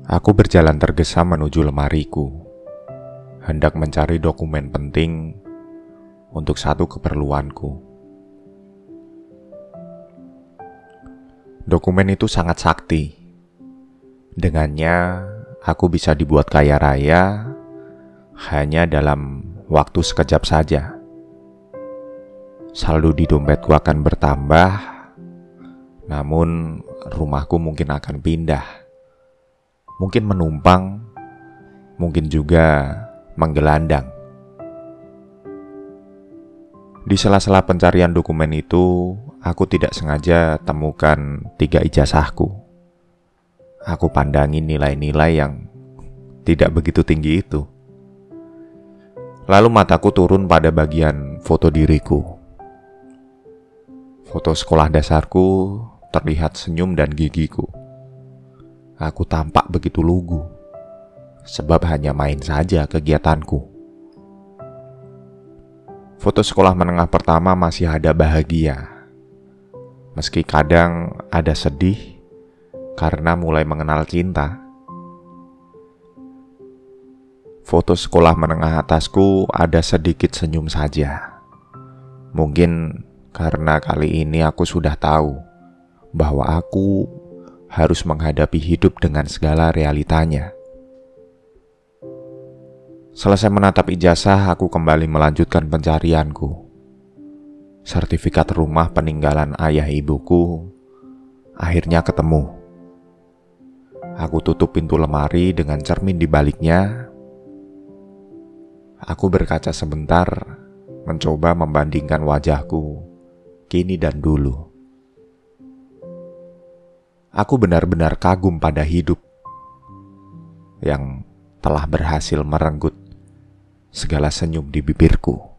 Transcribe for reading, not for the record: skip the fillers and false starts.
Aku berjalan tergesa menuju lemariku, hendak mencari dokumen penting untuk satu keperluanku. Dokumen itu sangat sakti. Dengannya, aku bisa dibuat kaya raya hanya dalam waktu sekejap saja. Saldo di dompetku akan bertambah, namun rumahku mungkin akan pindah. Mungkin menumpang, mungkin juga menggelandang. Di sela-sela pencarian dokumen itu, aku tidak sengaja temukan 3 ijazahku. Aku pandangi nilai-nilai yang tidak begitu tinggi itu. Lalu mataku turun pada bagian foto diriku. Foto sekolah dasarku terlihat senyum dan gigiku. Aku tampak begitu lugu, sebab hanya main saja kegiatanku. Foto sekolah menengah pertama masih ada bahagia, meski kadang ada sedih karena mulai mengenal cinta. Foto sekolah menengah atasku ada sedikit senyum saja. Mungkin karena kali ini aku sudah tahu bahwa aku harus menghadapi hidup dengan segala realitanya. Selesai menatap ijazah, aku kembali melanjutkan pencarianku. Sertifikat rumah peninggalan ayah ibuku akhirnya ketemu. Aku tutup pintu lemari dengan cermin di baliknya. Aku berkaca sebentar, mencoba membandingkan wajahku kini dan dulu. Aku benar-benar kagum pada hidup yang telah berhasil merenggut segala senyum di bibirku.